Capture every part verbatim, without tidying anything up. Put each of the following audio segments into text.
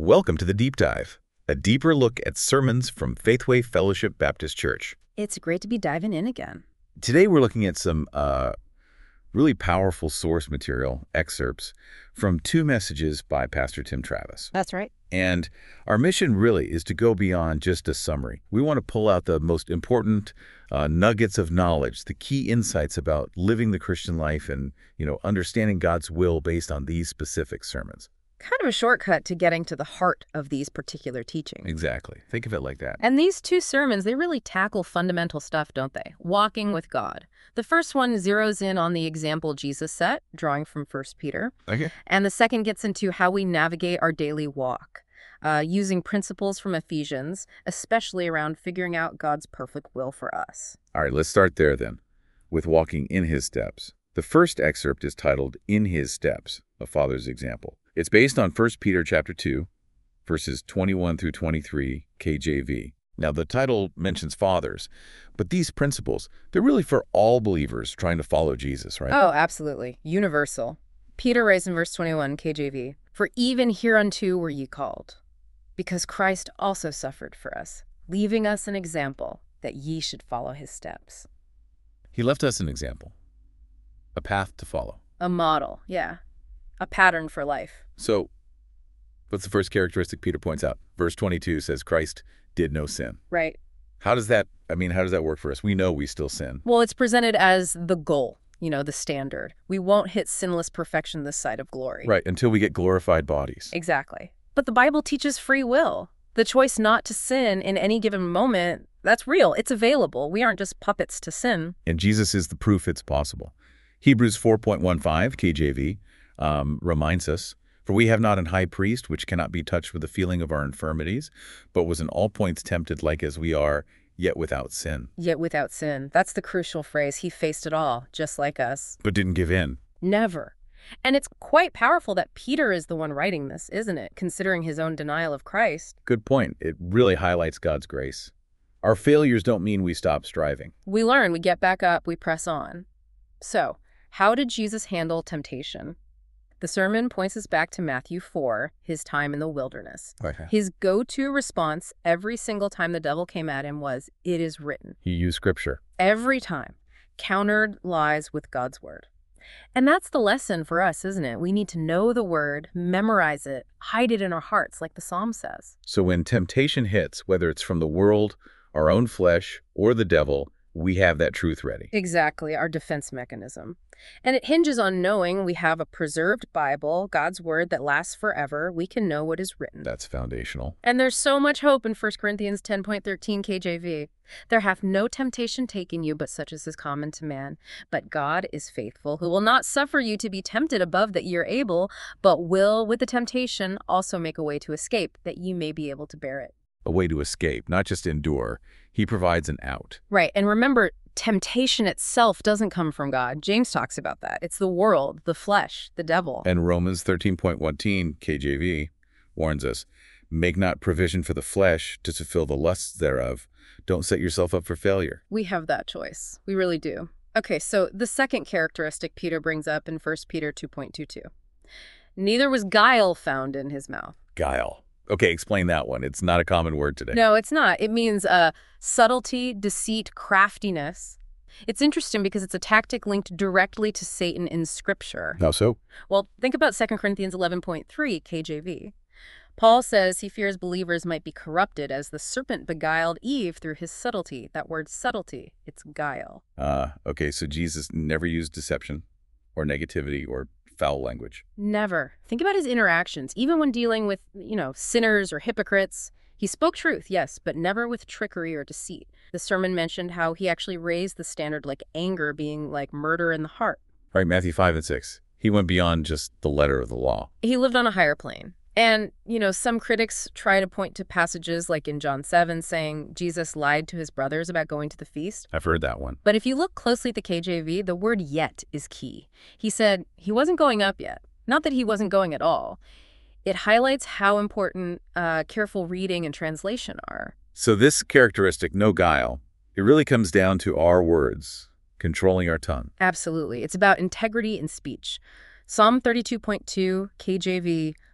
Welcome to the Deep Dive, a deeper look at sermons from Faithway Fellowship Baptist Church. It's great to be diving in again. Today we're looking at some uh, really powerful source material, excerpts, from two messages by Pastor Tim Travis. That's right. And our mission really is to go beyond just a summary. We want to pull out the most important uh, nuggets of knowledge, the key insights about living the Christian life and, you know, understanding God's will based on these specific sermons. Kind of a shortcut to getting to the heart of these particular teachings. Exactly. Think of it like that. And these two sermons, they really tackle fundamental stuff, don't they? Walking with God. The first one zeroes in on the example Jesus set, drawing from First Peter. Okay. And the second gets into how we navigate our daily walk, uh, using principles from Ephesians, especially around figuring out God's perfect will for us. All right, let's start there then, with walking in his steps. The first excerpt is titled, In His Steps, a Father's Example. It's based on First Peter chapter two, verses twenty-one through twenty-three, K J V. Now, the title mentions fathers, but these principles, they're really for all believers trying to follow Jesus, right? Oh, absolutely. Universal. Peter writes in verse twenty-one, K J V, "For even hereunto were ye called, because Christ also suffered for us, leaving us an example, that ye should follow his steps." He left us an example, a path to follow. A model, yeah. A pattern for life. So, what's the first characteristic Peter points out? Verse twenty-two says Christ did no sin. Right. How does that, I mean, how does that work for us? We know we still sin. Well, it's presented as the goal, you know, the standard. We won't hit sinless perfection this side of glory. Right, until we get glorified bodies. Exactly. But the Bible teaches free will. The choice not to sin in any given moment, that's real. It's available. We aren't just puppets to sin. And Jesus is the proof it's possible. Hebrews four point one five, K J V, um, reminds us, "For we have not an high priest which cannot be touched with the feeling of our infirmities, but was in all points tempted like as we are, yet without sin." Yet without sin. That's the crucial phrase. He faced it all, just like us. But didn't give in. Never. And it's quite powerful that Peter is the one writing this, isn't it? Considering his own denial of Christ. Good point. It really highlights God's grace. Our failures don't mean we stop striving. We learn, we get back up, we press on. So, how did Jesus handle temptation? The sermon points us back to Matthew four, his time in the wilderness. Okay. His go-to response every single time the devil came at him was, "It is written." He used scripture. Every time. Countered lies with God's word. And that's the lesson for us, isn't it? We need to know the word, memorize it, hide it in our hearts, like the psalm says. So when temptation hits, whether it's from the world, our own flesh, or the devil, we have that truth ready. Exactly, our defense mechanism. And it hinges on knowing we have a preserved Bible, God's word that lasts forever. We can know what is written. That's foundational. And there's so much hope in First Corinthians ten point thirteen K J V. "There hath no temptation taken you, but such as is common to man. But God is faithful, who will not suffer you to be tempted above that ye are able, but will with the temptation also make a way to escape, that ye may be able to bear it." A way to escape, not just endure. He provides an out. Right. And remember, temptation itself doesn't come from God. James talks about that. It's the world, the flesh, the devil. And Romans thirteen point one K J V warns us, "Make not provision for the flesh to fulfill the lusts thereof. Don't set yourself up for failure." We have that choice. We really do. Okay, so the second characteristic Peter brings up in First Peter two point two two. "Neither was guile found in his mouth." Guile. Okay, explain that one. It's not a common word today. No, it's not. It means uh, subtlety, deceit, craftiness. It's interesting because it's a tactic linked directly to Satan in Scripture. How so? Well, think about Second Corinthians eleven point three K J V. Paul says he fears believers might be corrupted as the serpent beguiled Eve through his subtlety. That word subtlety, it's guile. Uh, okay, so Jesus never used deception or negativity or foul language. Never. Think about his interactions, even when dealing with, you know, sinners or hypocrites. He spoke truth, yes, but never with trickery or deceit. The sermon mentioned how he actually raised the standard, like anger being like murder in the heart. Right, Matthew five and six. He went beyond just the letter of the law. He lived on a higher plane. And, you know, some critics try to point to passages like in John seven saying Jesus lied to his brothers about going to the feast. I've heard that one. But if you look closely at the K J V, the word yet is key. He said he wasn't going up yet. Not that he wasn't going at all. It highlights how important uh, careful reading and translation are. So this characteristic, no guile, it really comes down to our words, controlling our tongue. Absolutely. It's about integrity in speech. Psalm thirty-two point two, K J V,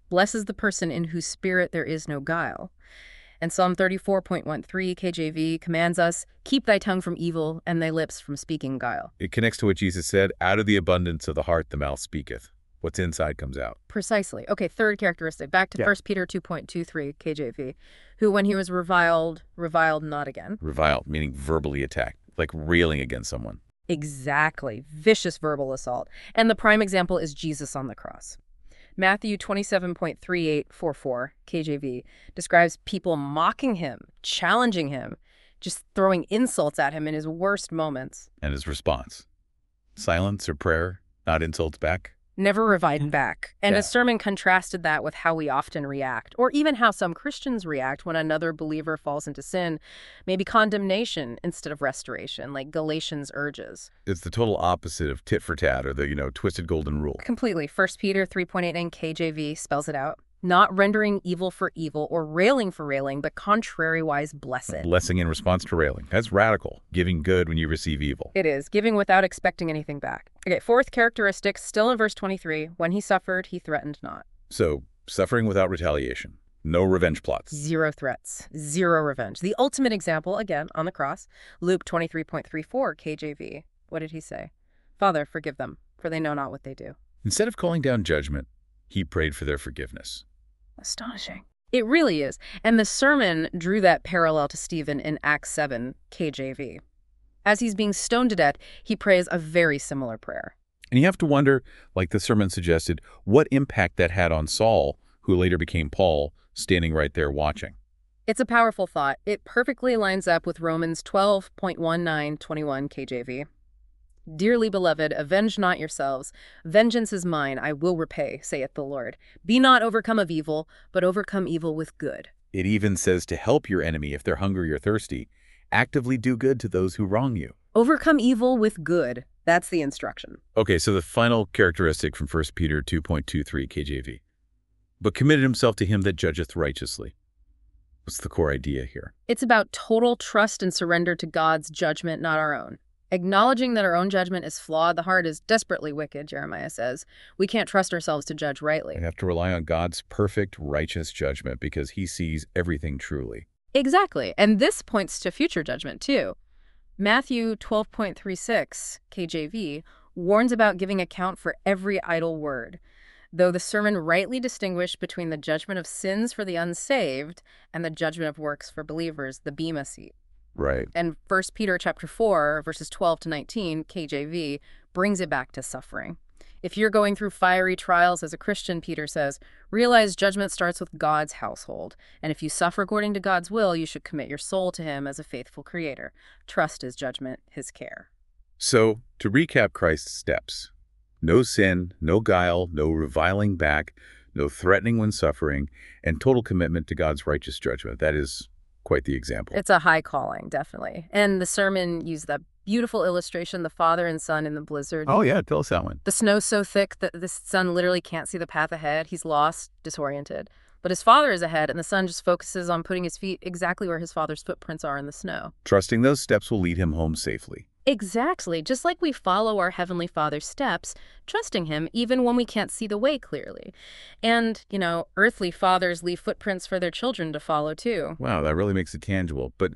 Blessed is the person in whose spirit there is no guile. And Psalm thirty-four point thirteen K J V commands us, keep thy tongue from evil and thy lips from speaking guile. It connects to what Jesus said, out of the abundance of the heart the mouth speaketh. What's inside comes out. Precisely. Okay, third characteristic. Back to Yeah. First Peter two point two three K J V, who when he was reviled, reviled not again. Reviled, meaning verbally attacked, like railing against someone. Exactly. Vicious verbal assault. And the prime example is Jesus on the cross. Matthew twenty-seven point three eight four four K J V describes people mocking him, challenging him, just throwing insults at him in his worst moments. And his response, silence or prayer, not insults back. Never reviled back. And Yeah. a sermon contrasted that with how we often react, or even how some Christians react when another believer falls into sin, maybe condemnation instead of restoration, like Galatians urges. It's the total opposite of tit for tat or the, you know, twisted golden rule. Completely. First Peter three point eight nine K J V spells it out. Not rendering evil for evil or railing for railing, but contrariwise blessed. Blessing in response to railing. That's radical. Giving good when you receive evil. It is, giving without expecting anything back. Okay, fourth characteristic, still in verse twenty-three, when he suffered, he threatened not. So, suffering without retaliation. No revenge plots. Zero threats, zero revenge. The ultimate example, again, on the cross, Luke twenty-three point three four K J V. What did he say? Father, forgive them, for they know not what they do. Instead of calling down judgment, he prayed for their forgiveness. Astonishing. It really is. And the sermon drew that parallel to Stephen in Acts seven K J V. As he's being stoned to death, he prays a very similar prayer. And you have to wonder, like the sermon suggested, what impact that had on Saul, who later became Paul, standing right there watching. It's a powerful thought. It perfectly lines up with Romans twelve point nineteen twenty-one K J V. Dearly beloved, avenge not yourselves. Vengeance is mine, I will repay, saith the Lord. Be not overcome of evil, but overcome evil with good. It even says to help your enemy if they're hungry or thirsty. Actively do good to those who wrong you. Overcome evil with good. That's the instruction. Okay, so the final characteristic from First Peter two point two three K J V. But committed himself to him that judgeth righteously. What's the core idea here? It's about total trust and surrender to God's judgment, not our own. Acknowledging that our own judgment is flawed, the heart is desperately wicked, Jeremiah says. We can't trust ourselves to judge rightly. We have to rely on God's perfect, righteous judgment because he sees everything truly. Exactly. And this points to future judgment, too. Matthew twelve point three six K J V warns about giving account for every idle word, though the sermon rightly distinguished between the judgment of sins for the unsaved and the judgment of works for believers, the Bema seat. Right. And First Peter chapter four, verses twelve to nineteen, K J V, brings it back to suffering. If you're going through fiery trials as a Christian, Peter says, realize judgment starts with God's household. And if you suffer according to God's will, you should commit your soul to him as a faithful creator. Trust his judgment, his care. So, to recap Christ's steps, no sin, no guile, no reviling back, no threatening when suffering, and total commitment to God's righteous judgment. That is quite the example. It's a high calling, definitely. And the sermon used that beautiful illustration, the father and son in the blizzard. Oh, yeah, tell us that one. The snow's so thick that the son literally can't see the path ahead. He's lost, disoriented. But his father is ahead, and the son just focuses on putting his feet exactly where his father's footprints are in the snow. Trusting those steps will lead him home safely. Exactly. Just like we follow our Heavenly Father's steps, trusting him even when we can't see the way clearly. And, you know, earthly fathers leave footprints for their children to follow too. Wow, that really makes it tangible. But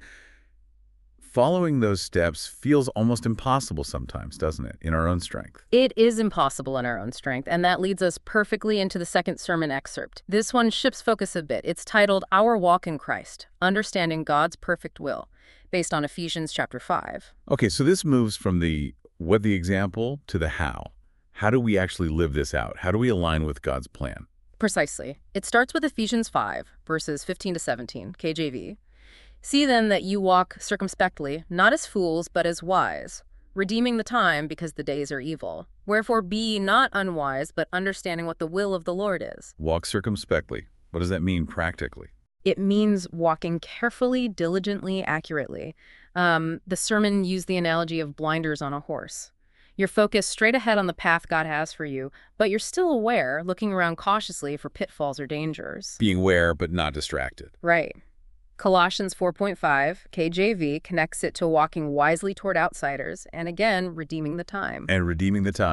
following those steps feels almost impossible sometimes, doesn't it, in our own strength? It is impossible in our own strength, and that leads us perfectly into the second sermon excerpt. This one shifts focus a bit. It's titled, Our Walk in Christ, Understanding God's Perfect Will, based on Ephesians chapter five. Okay, so this moves from the what the example to the how. How do we actually live this out? How do we align with God's plan? Precisely. It starts with Ephesians five, verses fifteen to seventeen, K J V. See then that you walk circumspectly, not as fools, but as wise, redeeming the time because the days are evil. Wherefore be ye not unwise, but understanding what the will of the Lord is. Walk circumspectly. What does that mean practically? It means walking carefully, diligently, accurately. Um, the sermon used the analogy of blinders on a horse. You're focused straight ahead on the path God has for you, but you're still aware, looking around cautiously for pitfalls or dangers. Being aware, but not distracted. Right. Colossians four point five, K J V, connects it to walking wisely toward outsiders and, again, redeeming the time. And redeeming the time.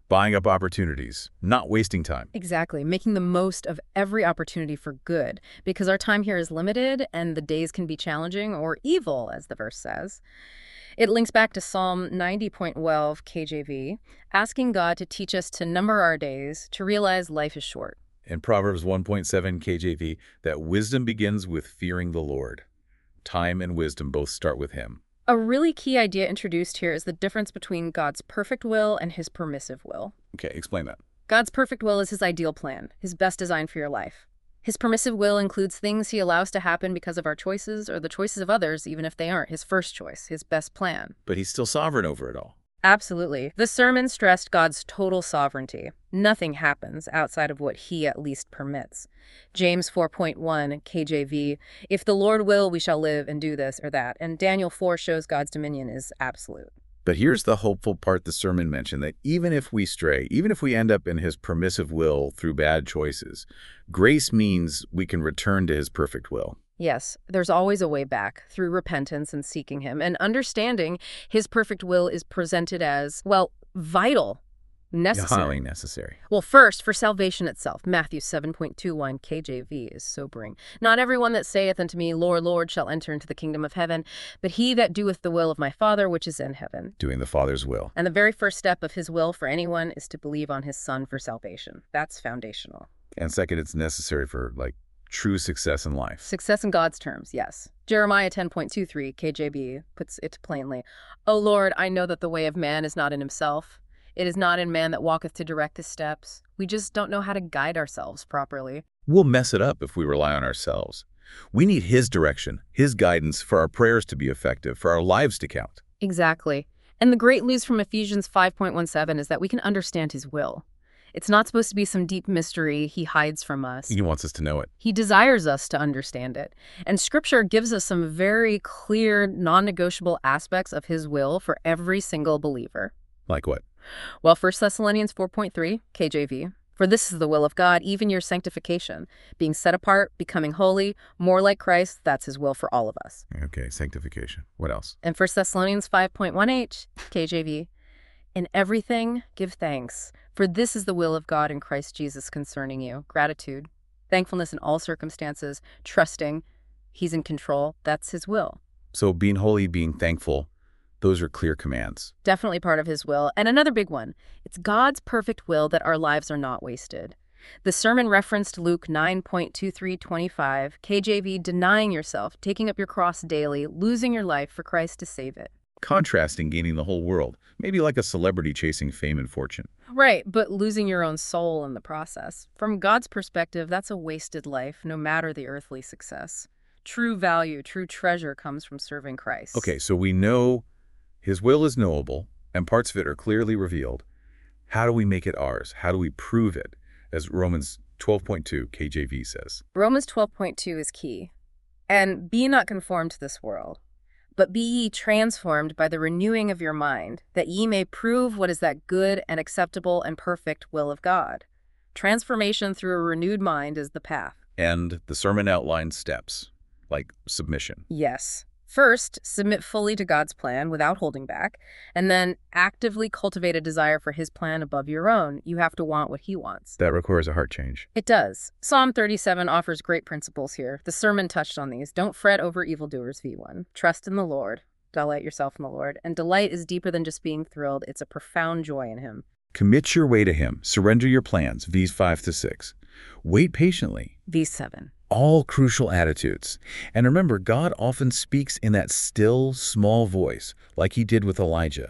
Buying up opportunities, not wasting time. Exactly, making the most of every opportunity for good, because our time here is limited and the days can be challenging or evil, as the verse says. It links back to Psalm ninety point twelve K J V, asking God to teach us to number our days, to realize life is short. In Proverbs one point seven K J V, that wisdom begins with fearing the Lord. Time and wisdom both start with him. A really key idea introduced here is the difference between God's perfect will and his permissive will. Okay, explain that. God's perfect will is his ideal plan, his best design for your life. His permissive will includes things he allows to happen because of our choices or the choices of others, even if they aren't his first choice, his best plan. But he's still sovereign over it all. Absolutely. The sermon stressed God's total sovereignty. Nothing happens outside of what he at least permits. James four point one K J V, if the Lord will, we shall live and do this or that. And Daniel four shows God's dominion is absolute. But here's the hopeful part the sermon mentioned, that even if we stray, even if we end up in his permissive will through bad choices, grace means we can return to his perfect will. Yes, there's always a way back through repentance and seeking him, and understanding his perfect will is presented as, well, vital, necessary. Highly necessary. Well, first, for salvation itself, Matthew seven point two one K J V is sobering. Not everyone that saith unto me, Lord, Lord, shall enter into the kingdom of heaven, but he that doeth the will of my Father which is in heaven. Doing the Father's will. And the very first step of his will for anyone is to believe on his Son for salvation. That's foundational. And second, it's necessary for, like, true success in life. Success in God's terms, yes. Jeremiah ten point two three K J V puts it plainly. O Lord, I know that the way of man is not in himself. It is not in man that walketh to direct his steps. We just don't know how to guide ourselves properly. We'll mess it up if we rely on ourselves. We need his direction, his guidance for our prayers to be effective, for our lives to count. Exactly. And the great news from Ephesians five point one seven is that we can understand his will. It's not supposed to be some deep mystery he hides from us. He wants us to know it. He desires us to understand it. And Scripture gives us some very clear, non-negotiable aspects of his will for every single believer. Like what? Well, First Thessalonians four point three, K J V. For this is the will of God, even your sanctification, being set apart, becoming holy, more like Christ, that's his will for all of us. Okay, sanctification. What else? And First Thessalonians five point one H, K J V. In everything, give thanks, for this is the will of God in Christ Jesus concerning you. Gratitude, thankfulness in all circumstances, trusting he's in control. That's his will. So being holy, being thankful, those are clear commands. Definitely part of his will. And another big one, it's God's perfect will that our lives are not wasted. The sermon referenced Luke nine point two three twenty-five, K J V, denying yourself, taking up your cross daily, losing your life for Christ to save it. Contrasting gaining the whole world, maybe like a celebrity chasing fame and fortune. Right, but losing your own soul in the process. From God's perspective, that's a wasted life, no matter the earthly success. True value, true treasure comes from serving Christ. Okay, so we know his will is knowable, and parts of it are clearly revealed. How do we make it ours? How do we prove it? As Romans twelve point two K J V says. Romans twelve point two is key. And be not conformed to this world, but be ye transformed by the renewing of your mind, that ye may prove what is that good and acceptable and perfect will of God. Transformation through a renewed mind is the path. And the sermon outlines steps, like submission. Yes. First, submit fully to God's plan without holding back, and then actively cultivate a desire for his plan above your own. You have to want what he wants. That requires a heart change. It does. Psalm thirty-seven offers great principles here. The sermon touched on these. Don't fret over evildoers, V one. Trust in the Lord. Delight yourself in the Lord. And delight is deeper than just being thrilled. It's a profound joy in him. Commit your way to him. Surrender your plans, V's five to six. Wait patiently. V seven. All crucial attitudes. And remember, God often speaks in that still, small voice, like he did with Elijah.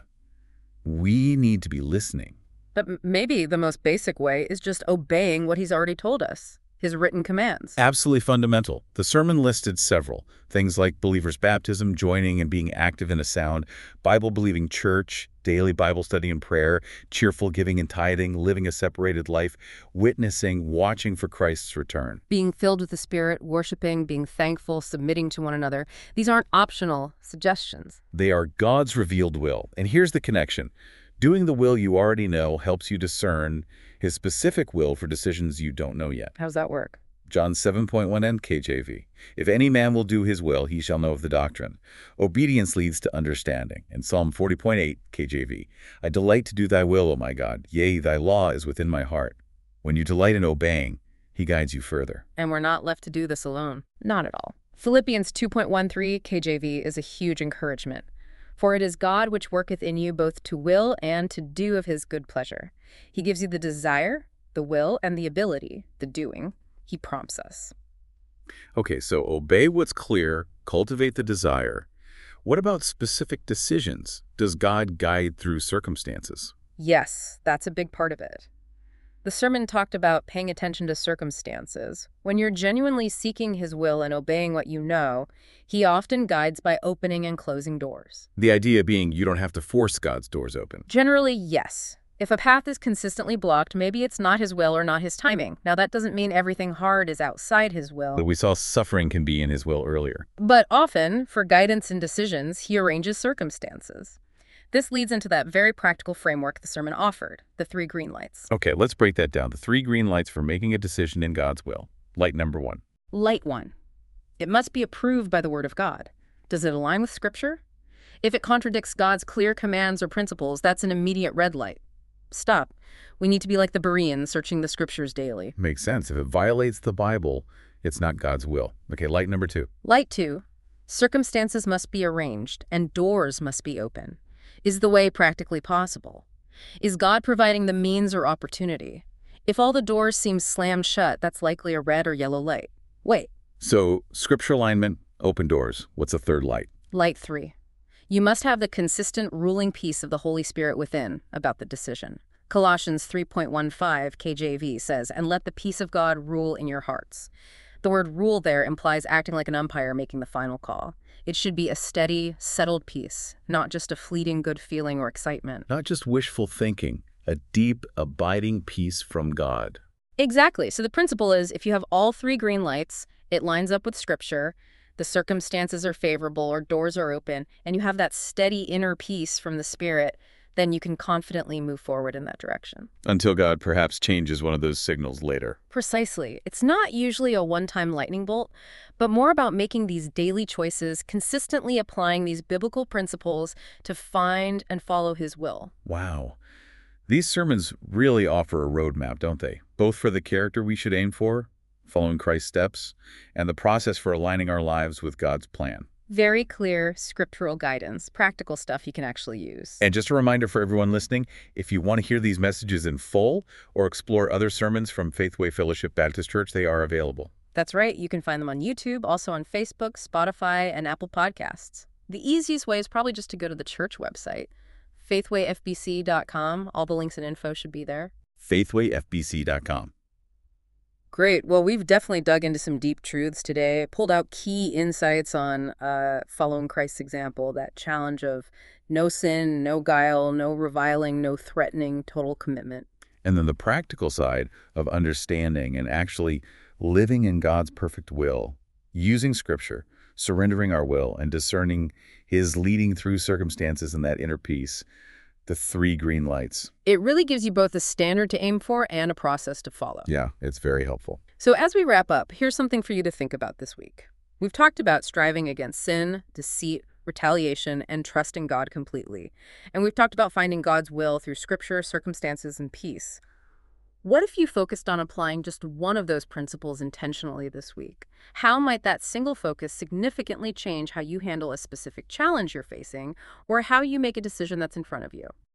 We need to be listening. But m- maybe the most basic way is just obeying what he's already told us, his written commands. Absolutely fundamental. The sermon listed several, things like believers' baptism, joining and being active in a sound, Bible-believing church, daily Bible study and prayer, cheerful giving and tithing, living a separated life, witnessing, watching for Christ's return. Being filled with the Spirit, worshiping, being thankful, submitting to one another. These aren't optional suggestions. They are God's revealed will. And here's the connection. Doing the will you already know helps you discern his specific will for decisions you don't know yet. How's that work? John seven point one N K J V. If any man will do his will, he shall know of the doctrine. Obedience leads to understanding. And Psalm forty point eight K J V. I delight to do thy will, O my God. Yea, thy law is within my heart. When you delight in obeying, he guides you further. And we're not left to do this alone. Not at all. Philippians two point one three K J V is a huge encouragement. For it is God which worketh in you both to will and to do of his good pleasure. He gives you the desire, the will, and the ability, the doing. He prompts us. Okay, so obey what's clear, cultivate the desire. What about specific decisions? Does God guide through circumstances? Yes, that's a big part of it. The sermon talked about paying attention to circumstances. When you're genuinely seeking his will and obeying what you know, he often guides by opening and closing doors. The idea being you don't have to force God's doors open. Generally, yes. If a path is consistently blocked, maybe it's not his will or not his timing. Now, that doesn't mean everything hard is outside his will. But we saw suffering can be in his will earlier. But often, for guidance and decisions, he arranges circumstances. This leads into that very practical framework the sermon offered, the three green lights. Okay, let's break that down. The three green lights for making a decision in God's will. Light number one. Light one. It must be approved by the Word of God. Does it align with Scripture? If it contradicts God's clear commands or principles, that's an immediate red light. Stop. We need to be like the Bereans, searching the Scriptures daily. Makes sense. If it violates the Bible, it's not God's will. Okay, light number two. Light two. Circumstances must be arranged, and doors must be open. Is the way practically possible? Is God providing the means or opportunity? If all the doors seem slammed shut, that's likely a red or yellow light. Wait. So, scripture alignment, open doors. What's a third light? Light three. You must have the consistent ruling peace of the Holy Spirit within about the decision. Colossians three point one five K J V says, "And let the peace of God rule in your hearts." The word rule there implies acting like an umpire making the final call. It should be a steady, settled peace, not just a fleeting good feeling or excitement. Not just wishful thinking, a deep, abiding peace from God. Exactly. So the principle is if you have all three green lights, it lines up with Scripture, the circumstances are favorable or doors are open, and you have that steady inner peace from the Spirit, then you can confidently move forward in that direction. Until God perhaps changes one of those signals later. Precisely. It's not usually a one-time lightning bolt, but more about making these daily choices, consistently applying these biblical principles to find and follow his will. Wow. These sermons really offer a roadmap, don't they? Both for the character we should aim for, following Christ's steps, and the process for aligning our lives with God's plan. Very clear scriptural guidance, practical stuff you can actually use. And just a reminder for everyone listening, if you want to hear these messages in full or explore other sermons from Faithway Fellowship Baptist Church, they are available. That's right. You can find them on YouTube, also on Facebook, Spotify, and Apple Podcasts. The easiest way is probably just to go to the church website, faithway f b c dot com. All the links and info should be there. faithway f b c dot com. Great. Well, we've definitely dug into some deep truths today, pulled out key insights on uh, following Christ's example, that challenge of no sin, no guile, no reviling, no threatening, total commitment. And then the practical side of understanding and actually living in God's perfect will, using Scripture, surrendering our will, and discerning his leading through circumstances and that inner peace. The three green lights. It really gives you both a standard to aim for and a process to follow. Yeah, it's very helpful. So as we wrap up, here's something for you to think about this week. We've talked about striving against sin, deceit, retaliation, and trusting God completely. And we've talked about finding God's will through Scripture, circumstances, and peace. What if you focused on applying just one of those principles intentionally this week? How might that single focus significantly change how you handle a specific challenge you're facing or how you make a decision that's in front of you?